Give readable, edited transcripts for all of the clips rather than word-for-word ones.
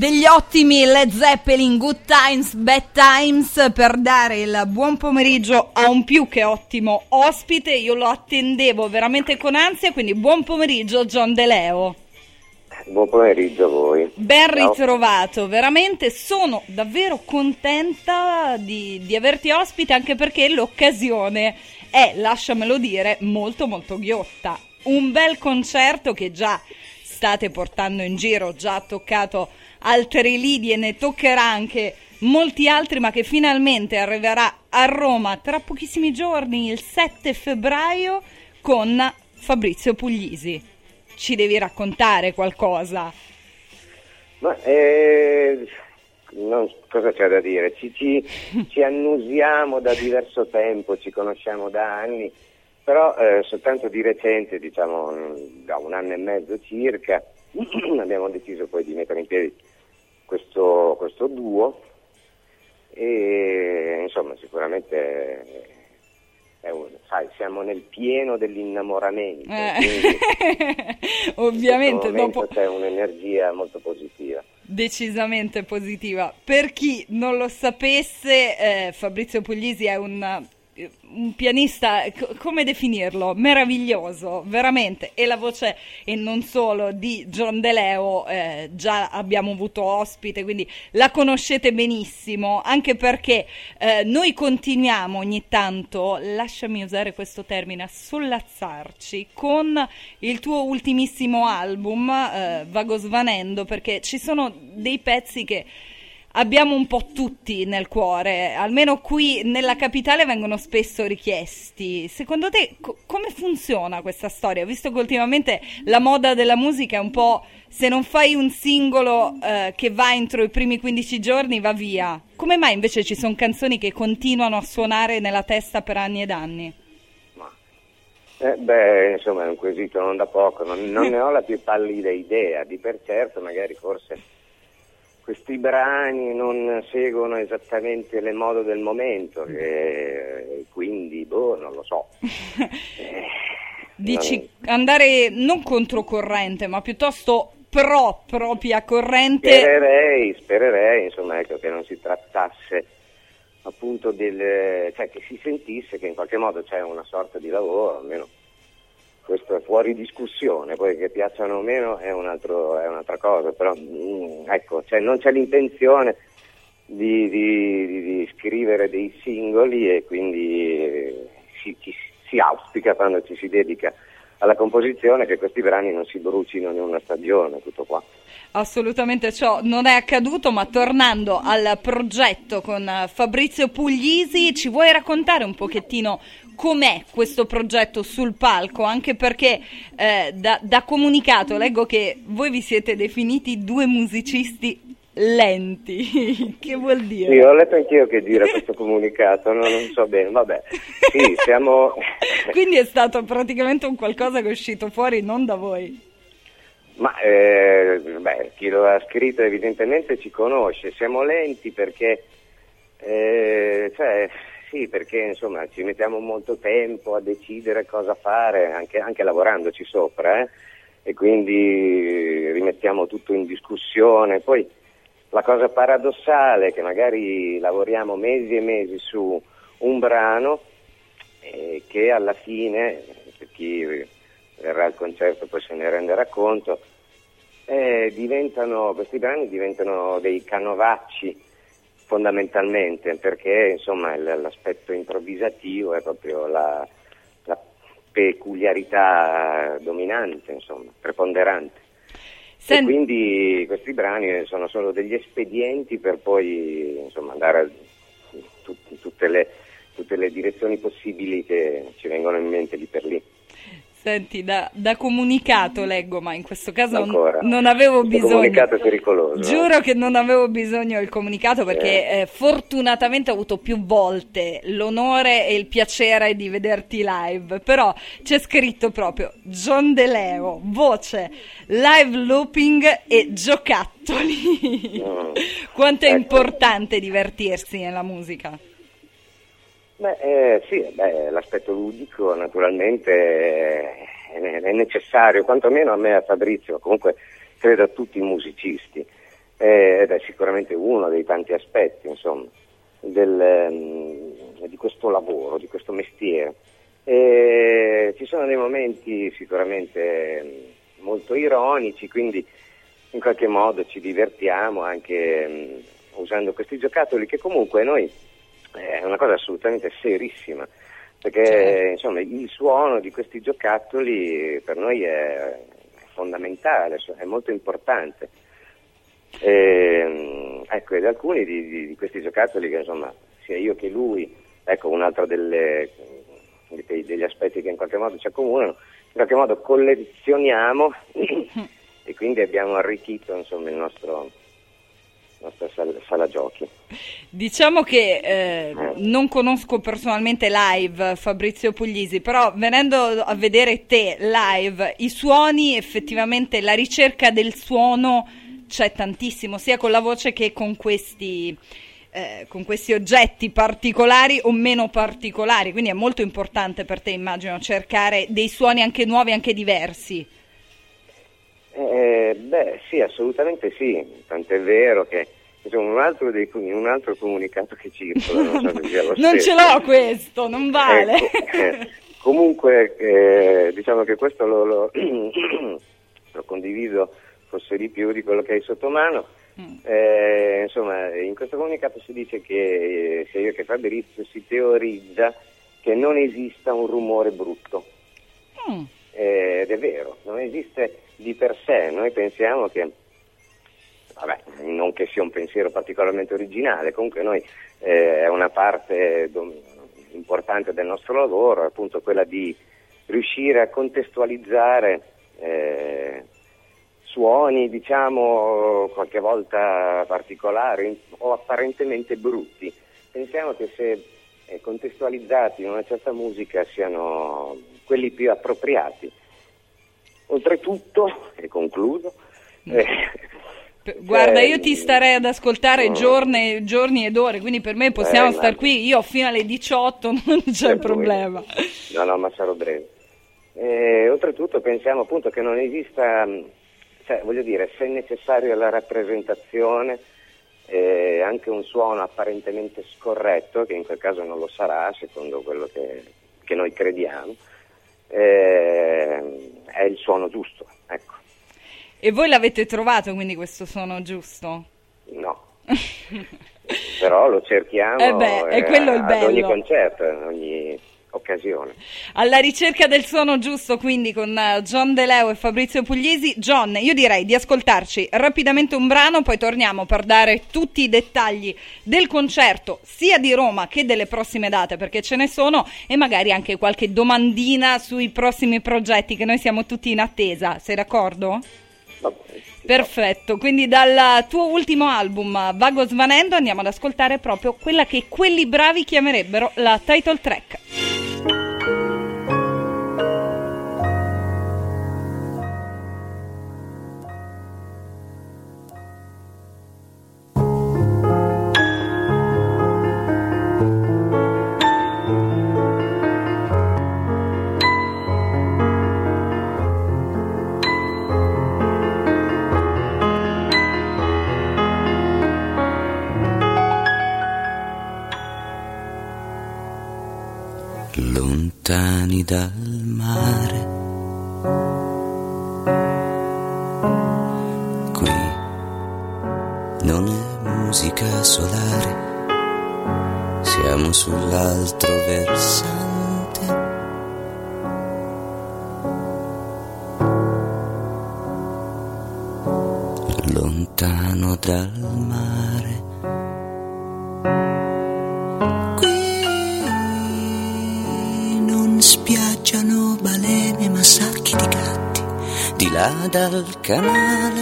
degli ottimi Led Zeppelin, Good Times, Bad Times, per dare il buon pomeriggio a un più che ottimo ospite. Io lo attendevo veramente con ansia, quindi buon pomeriggio John De Leo. Buon pomeriggio a voi. Ben ritrovato, veramente sono davvero contenta di averti ospite, anche perché l'occasione è, lasciamelo dire, molto molto ghiotta. Un bel concerto che già state portando in giro, già toccato altre lidi e ne toccherà anche molti altri, ma che finalmente arriverà a Roma tra pochissimi giorni, il 7 febbraio, con Fabrizio Puglisi. Ci devi raccontare qualcosa? Ma cosa c'è da dire? Ci annusiamo da diverso tempo, ci conosciamo da anni, però soltanto di recente, diciamo da un anno e mezzo circa, abbiamo deciso poi di mettere in piedi questo duo e insomma sicuramente siamo nel pieno dell'innamoramento, quindi ovviamente in questo momento c'è un'energia molto positiva. Decisamente positiva. Per chi non lo sapesse, Fabrizio Puglisi è un pianista, come definirlo? Meraviglioso, veramente. E la voce, e non solo, di John De Leo, già abbiamo avuto ospite, quindi la conoscete benissimo, anche perché noi continuiamo ogni tanto, lasciami usare questo termine, a sollazzarci con il tuo ultimissimo album, Vago Svanendo, perché ci sono dei pezzi che abbiamo un po' tutti nel cuore, almeno qui nella capitale vengono spesso richiesti. Secondo te come funziona questa storia? Visto che ultimamente la moda della musica è un po', se non fai un singolo che va entro i primi 15 giorni va via. Come mai invece ci sono canzoni che continuano a suonare nella testa per anni ed anni? Insomma è un quesito non da poco, non ne ho la più pallida idea, di per certo magari forse questi brani non seguono esattamente le mode del momento, quindi non lo so. Dici andare non controcorrente, ma piuttosto propria corrente? Spererei, insomma, ecco, che non si trattasse appunto cioè che si sentisse che in qualche modo c'è una sorta di lavoro, almeno questo è fuori discussione, poi che piacciono o meno è un'altra cosa, però ecco, cioè non c'è l'intenzione di scrivere dei singoli e quindi si auspica, quando ci si dedica alla composizione, che questi brani non si brucino in una stagione, tutto qua. Assolutamente, ciò non è accaduto, ma tornando al progetto con Fabrizio Puglisi, ci vuoi raccontare un pochettino com'è questo progetto sul palco? Anche perché da comunicato leggo che voi vi siete definiti due musicisti lenti. Che vuol dire? Sì, ho letto anch'io che dire questo comunicato, non so bene, vabbè. Sì, siamo... Quindi è stato praticamente un qualcosa che è uscito fuori non da voi. Ma chi lo ha scritto evidentemente ci conosce. Siamo lenti perché sì, perché insomma ci mettiamo molto tempo a decidere cosa fare, anche lavorandoci sopra, e quindi rimettiamo tutto in discussione. Poi la cosa paradossale è che magari lavoriamo mesi e mesi su un brano che alla fine, per chi verrà al concerto poi se ne renderà conto, questi brani diventano dei canovacci fondamentalmente, perché insomma l'aspetto improvvisativo è proprio la peculiarità dominante, insomma, preponderante. E quindi questi brani sono solo degli espedienti per poi insomma andare a tutte le direzioni possibili che ci vengono in mente lì per lì. Senti, da comunicato leggo, ma in questo caso Ancora. Non avevo bisogno. Il comunicato è pericoloso. Giuro che non avevo bisogno del comunicato, perché fortunatamente ho avuto più volte l'onore e il piacere di vederti live, però c'è scritto proprio John De Leo, voce, live looping e giocattoli. Quanto è importante divertirsi nella musica? L'aspetto ludico naturalmente è necessario, quantomeno a me e a Fabrizio, comunque credo a tutti i musicisti. ed è sicuramente uno dei tanti aspetti, insomma, di questo lavoro, di questo mestiere. Ci sono dei momenti sicuramente molto ironici, quindi in qualche modo ci divertiamo anche usando questi giocattoli, che comunque noi è una cosa assolutamente serissima, perché insomma il suono di questi giocattoli per noi è fondamentale, è molto importante. Ecco, ed alcuni di questi giocattoli, che insomma sia io che lui, ecco, un altro degli aspetti che in qualche modo ci accomunano, in qualche modo collezioniamo e quindi abbiamo arricchito, insomma, il nostra sala giochi. Diciamo che non conosco personalmente live Fabrizio Puglisi, però venendo a vedere te live, i suoni, effettivamente la ricerca del suono c'è tantissimo, sia con la voce che con questi oggetti particolari o meno particolari, quindi è molto importante per te, immagino, cercare dei suoni anche nuovi, anche diversi. Sì, assolutamente sì, tant'è vero che insomma, un altro comunicato che circola, non so se sia lo non stesso. ce l'ho questo, non vale. Ecco, comunque diciamo che questo lo condivido forse di più di quello che hai sotto mano. Insomma, in questo comunicato si dice che sia io che Fabrizio si teorizza che non esista un rumore brutto. Ed è vero, non esiste di per sé. Noi pensiamo che, vabbè, non che sia un pensiero particolarmente originale, comunque noi è una parte importante del nostro lavoro, appunto quella di riuscire a contestualizzare suoni, diciamo, qualche volta particolari o apparentemente brutti. Pensiamo che se contestualizzati in una certa musica siano quelli più appropriati. Oltretutto, e concludo, guarda, io ti starei ad ascoltare giorni ed ore, quindi per me possiamo star qui, io fino alle 18 non c'è problema. No, ma sarò breve. Oltretutto pensiamo appunto che non esista, cioè, voglio dire, se è necessario la rappresentazione, anche un suono apparentemente scorretto, che in quel caso non lo sarà, secondo quello che noi crediamo, è il suono giusto, ecco. E voi l'avete trovato quindi questo suono giusto? No, però lo cerchiamo è quello il bello. ad ogni concerto, ad ogni occasione. Alla ricerca del suono giusto, quindi, con John De Leo e Fabrizio Puglisi. John, io direi di ascoltarci rapidamente un brano, poi torniamo per dare tutti i dettagli del concerto, sia di Roma che delle prossime date, perché ce ne sono, e magari anche qualche domandina sui prossimi progetti, che noi siamo tutti in attesa. Sei d'accordo? Va bene. Perfetto, quindi dal tuo ultimo album Vago Svanendo andiamo ad ascoltare proprio quella che quelli bravi chiamerebbero la title track. Lontani dal mare, qui non è musica solare, siamo sull'altro versante. Lontano dal mare, spiaggiano balene ma sacchi di gatti di là dal canale,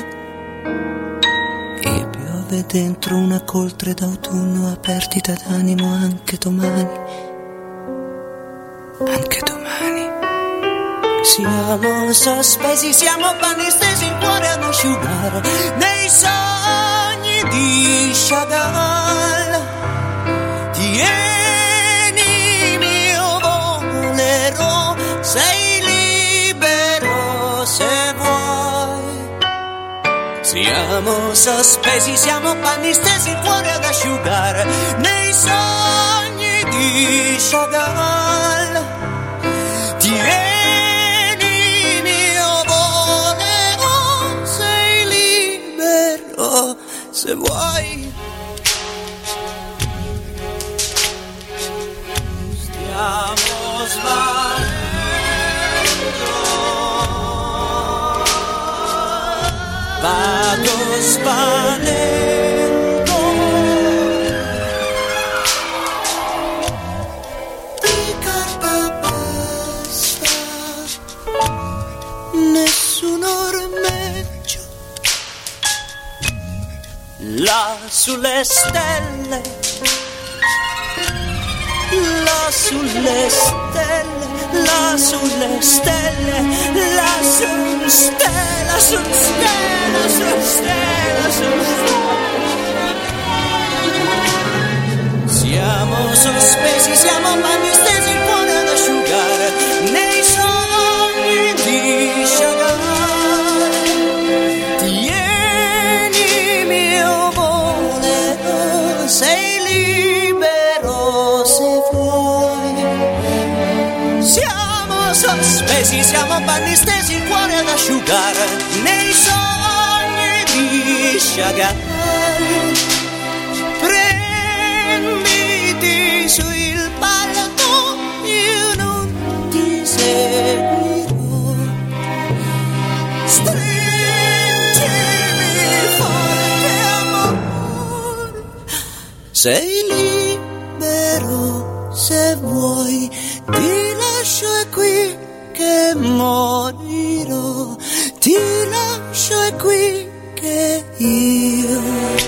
e piove dentro una coltre d'autunno a perdita d'animo anche domani, siamo sospesi, siamo panni stesi in cuore ad asciugare nei sogni di Chagall. Sei libero se vuoi, Siamo sospesi, siamo panni stesi, il cuore ad asciugare nei sogni di Chagall. Tieni mio voleo, sei libero se vuoi. Stiamo svanendo. Vado svanendo. Ricorda basta, nessun ormeggio. Là sulle stelle, là sulle stelle, là sulle stelle, là su stella, su stella, su stella, su stella. Siamo sospesi, siamo panni stesi, il cuore ad asciugare nei sogni di Chagall. Tieni mio voleo, sei libero se vuoi. Siamo sospesi, siamo panni stesi, il cuore ad asciugare nei sogni di Chagall. Prenditi sul palco, io non ti seguirò. Stringimi forte, amore, sei libero se vuoi. Ti lascio è qui che morirò, ti lascio è qui che io.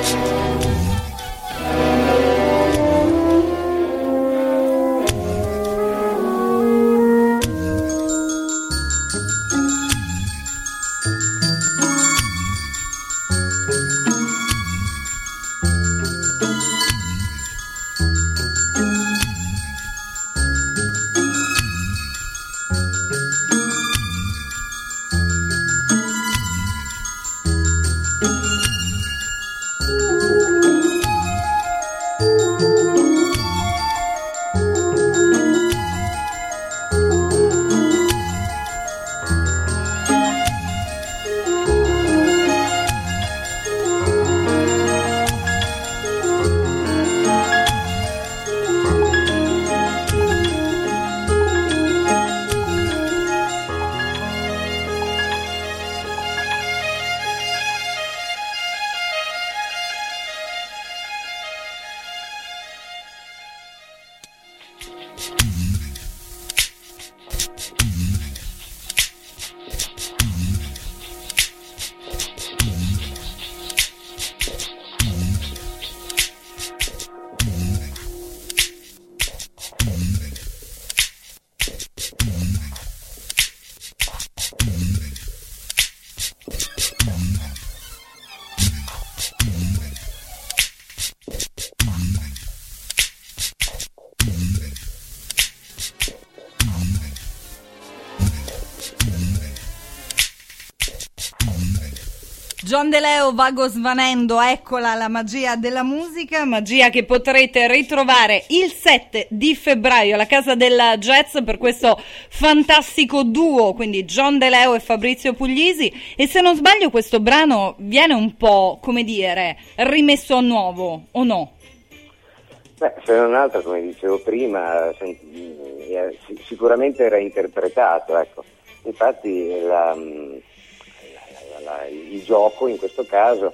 John De Leo, Vago svanendo, eccola la magia della musica, magia che potrete ritrovare il 7 di febbraio alla Casa del Jazz per questo fantastico duo, quindi John De Leo e Fabrizio Puglisi. E se non sbaglio questo brano viene un po', come dire, rimesso a nuovo, o no? Beh, se non altro, come dicevo prima, sicuramente era interpretato, ecco. Infatti il gioco in questo caso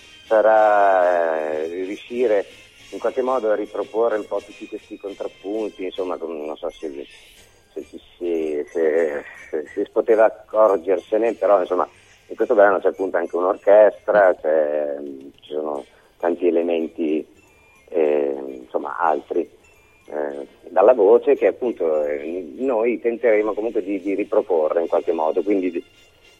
sarà riuscire in qualche modo a riproporre un po' tutti questi contrappunti, insomma, non so se si poteva accorgersene, però insomma in questo brano c'è appunto anche un'orchestra, ci sono tanti elementi insomma altri dalla voce che appunto noi tenteremo comunque di riproporre in qualche modo, quindi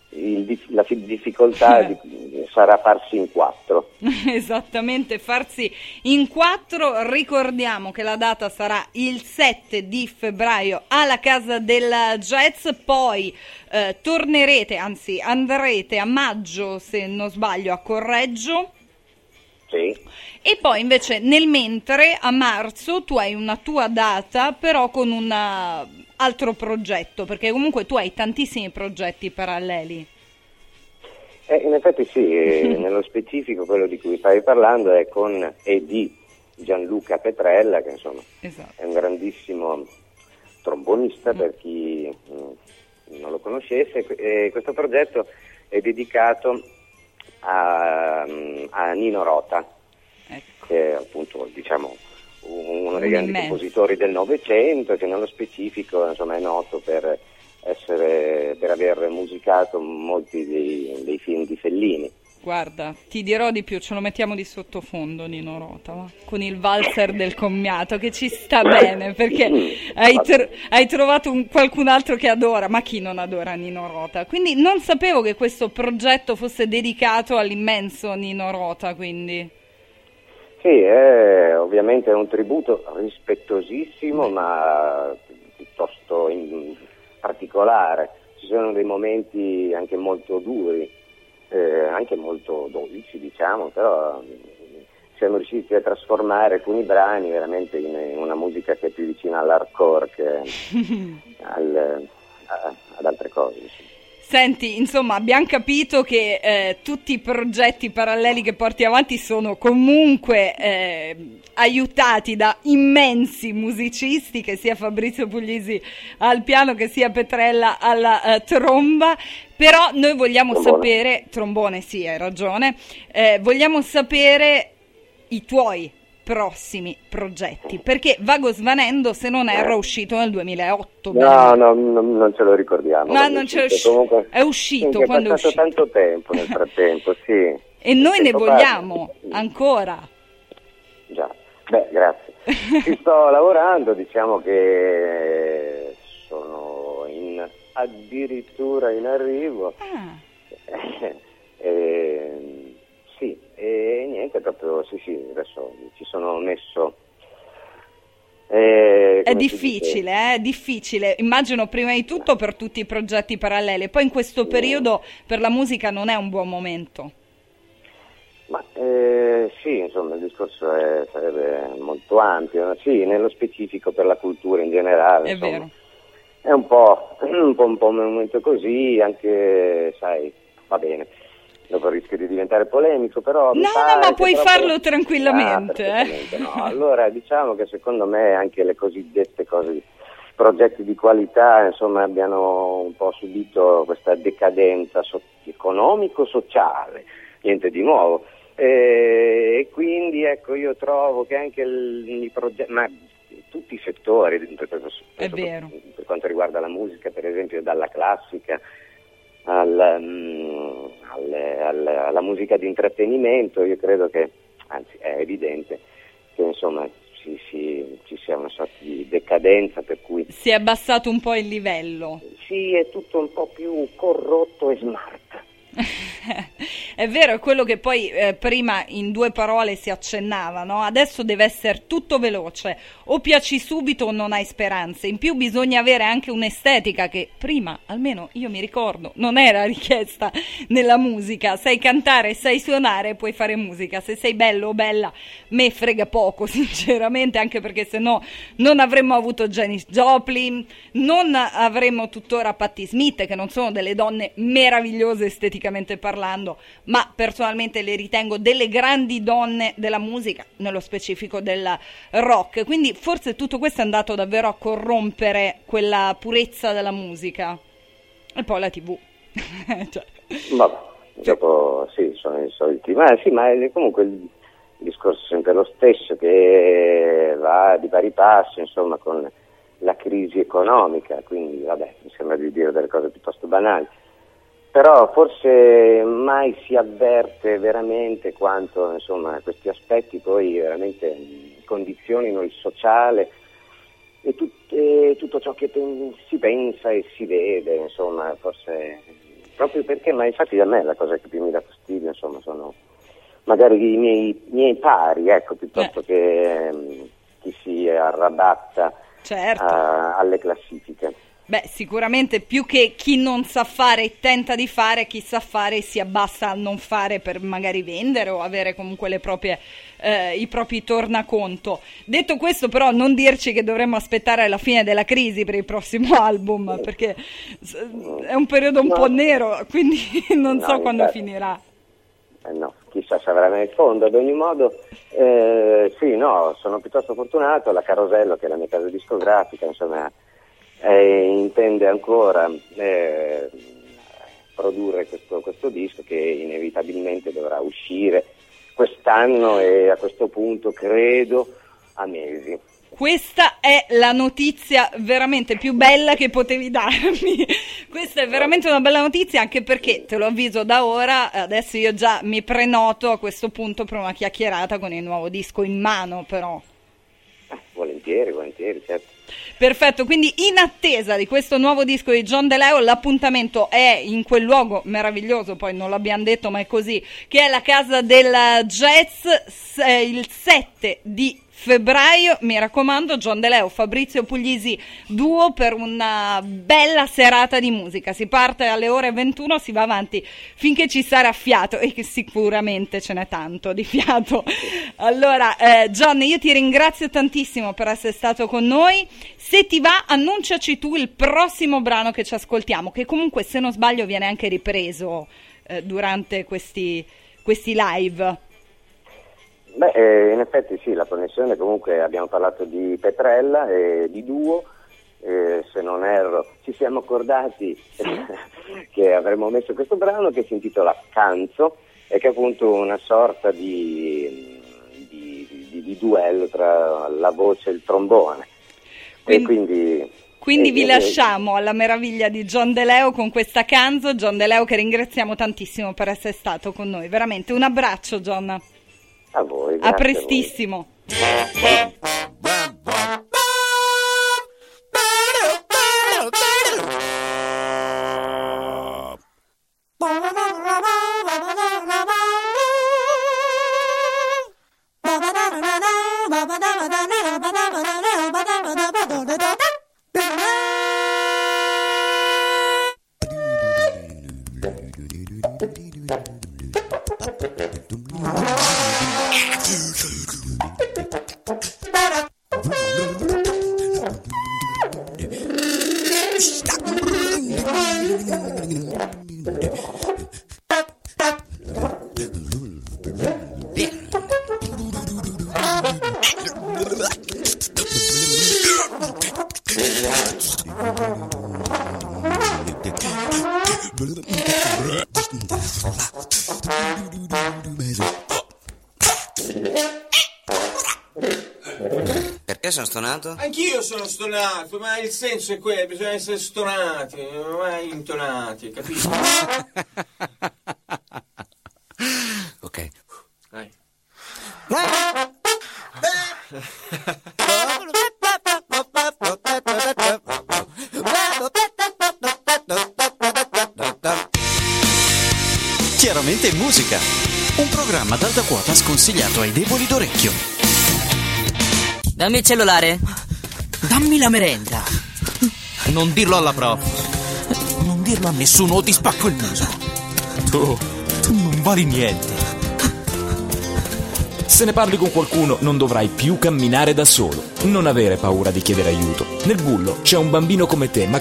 la difficoltà sarà farsi in 4. Esattamente, farsi in 4. Ricordiamo che la data sarà il 7 di febbraio alla Casa del Jazz, poi tornerete, anzi andrete a maggio, se non sbaglio, a Correggio. Sì. E poi invece nel mentre a marzo tu hai una tua data, però con un altro progetto, perché comunque tu hai tantissimi progetti paralleli. In effetti sì, nello specifico quello di cui stavi parlando è con e di Gianluca Petrella, che insomma è un grandissimo trombonista, per chi non lo conoscesse. Questo progetto è dedicato a Nino Rota, che è appunto, diciamo, uno dei grandi compositori del Novecento, che nello specifico insomma è noto per aver musicato molti dei film di Fellini. Guarda, ti dirò di più, ce lo mettiamo di sottofondo Nino Rota, ma con il valzer del commiato, che ci sta bene, perché hai trovato qualcun altro che adora, ma chi non adora Nino Rota? Quindi non sapevo che questo progetto fosse dedicato all'immenso Nino Rota, quindi. Sì, ovviamente è un tributo rispettosissimo, ma piuttosto particolare. Ci sono dei momenti anche molto duri, anche molto dolci, diciamo, però siamo riusciti a trasformare alcuni brani veramente in una musica che è più vicina all'hardcore che ad altre cose. Senti, insomma, abbiamo capito che tutti i progetti paralleli che porti avanti sono comunque aiutati da immensi musicisti, che sia Fabrizio Puglisi al piano, che sia Petrella alla tromba, però noi vogliamo sapere, trombone sì, hai ragione, vogliamo sapere i tuoi prossimi progetti, perché Vago Svanendo, se non erro, è uscito nel 2008. No, non ce lo ricordiamo. No, non ce lo comunque, è uscito quando è uscito. È passato tanto tempo nel frattempo, sì. E noi ne vogliamo ancora. Già, beh, grazie. Ci sto lavorando, diciamo che sono addirittura in arrivo. Sì, e niente, proprio sì, adesso ci sono messo. È difficile, è difficile. Immagino prima di tutto per tutti i progetti paralleli, poi in questo periodo per la musica non è un buon momento. Ma sì, insomma, il discorso sarebbe molto ampio, sì, nello specifico per la cultura in generale. È insomma, vero. È un po' un momento così, anche, sai, va bene. Dopo rischio di diventare polemico, però no, ma puoi farlo tranquillamente. No, allora diciamo che secondo me anche le cosiddette progetti di qualità, insomma, abbiano un po' subito questa decadenza economico-sociale, niente di nuovo. E quindi ecco, io trovo che anche i progetti, ma tutti i settori, per quanto riguarda la musica, per esempio dalla classica alla musica di intrattenimento, io credo che, anzi è evidente che insomma ci sia una sorta di decadenza, per cui si è abbassato un po' il livello. Sì, è tutto un po' più corrotto e smart. È vero, è quello che poi prima in due parole si accennava, no? Adesso deve essere tutto veloce, o piaci subito o non hai speranze. In più bisogna avere anche un'estetica che prima, almeno io mi ricordo, non era richiesta nella musica. Sai cantare, sai suonare, puoi fare musica. Se sei bello o bella, me frega poco sinceramente, anche perché se no non avremmo avuto Janis Joplin, non avremmo tuttora Patti Smith, che non sono delle donne meravigliose esteticamente parlando, ma personalmente le ritengo delle grandi donne della musica, nello specifico del rock. Quindi forse tutto questo è andato davvero a corrompere quella purezza della musica. E poi la TV. Cioè. Vabbè, dopo sì, sono i soliti, ma sì, ma comunque il discorso è sempre lo stesso, che va di pari passo, insomma, con la crisi economica, quindi vabbè, mi sembra di dire delle cose piuttosto banali. Però forse mai si avverte veramente quanto, insomma, questi aspetti poi veramente condizionino il sociale e tutto ciò che si pensa e si vede, insomma, forse proprio perché, ma infatti a me la cosa che più mi dà fastidio, insomma, sono magari i miei pari, ecco, piuttosto che chi si arrabatta certo. Alle classifiche. Beh, sicuramente più che chi non sa fare e tenta di fare, chi sa fare si abbassa a non fare per magari vendere o avere comunque le proprie, i propri tornaconto. Detto questo, però, non dirci che dovremmo aspettare la fine della crisi per il prossimo album, perché è un periodo un po' nero, quindi non so quando finirà. No, chissà se avrà nel fondo. Ad ogni modo, sì, no, sono piuttosto fortunato. La Carosello, che è la mia casa discografica, insomma, intende ancora produrre questo disco, che inevitabilmente dovrà uscire quest'anno, e a questo punto credo a mesi. Questa è la notizia veramente più bella che potevi darmi. Questa è veramente una bella notizia, anche perché, te lo avviso da ora, adesso io già mi prenoto a questo punto per una chiacchierata con il nuovo disco in mano, però. Volentieri, certo. Perfetto, quindi in attesa di questo nuovo disco di John De Leo, l'appuntamento è in quel luogo meraviglioso, poi non l'abbiamo detto ma è così, che è la Casa del Jazz, il 7 di febbraio, mi raccomando, John De Leo, Fabrizio Puglisi duo per una bella serata di musica. Si parte alle ore 21, si va avanti finché ci sarà fiato, e che sicuramente ce n'è tanto di fiato. Allora, John, io ti ringrazio tantissimo per essere stato con noi. Se ti va, annunciaci tu il prossimo brano che ci ascoltiamo, che comunque, se non sbaglio, viene anche ripreso durante questi live. Beh, in effetti sì, la connessione, comunque abbiamo parlato di Petrella e di duo, se non erro ci siamo accordati che avremmo messo questo brano che si intitola Canzo, e che è appunto una sorta di duello tra la voce e il trombone. Quindi vi lasciamo alla meraviglia di John De Leo con questa Canzo. John De Leo, che ringraziamo tantissimo per essere stato con noi, veramente un abbraccio, John. A voi, a prestissimo. Perché sono stonato? Anch'io sono stonato, ma il senso è quello, bisogna essere stonati, non mai intonati, capito? Ok. Vai. Chiaramente musica, un programma ad alta quota sconsigliato ai deboli d'orecchio. Dammi il cellulare. Dammi la merenda. Non dirlo alla prof. Non dirlo a nessuno o ti spacco il muso. Tu non vali niente. Se ne parli con qualcuno non dovrai più camminare da solo. Non avere paura di chiedere aiuto. Nel bullo c'è un bambino come te, ma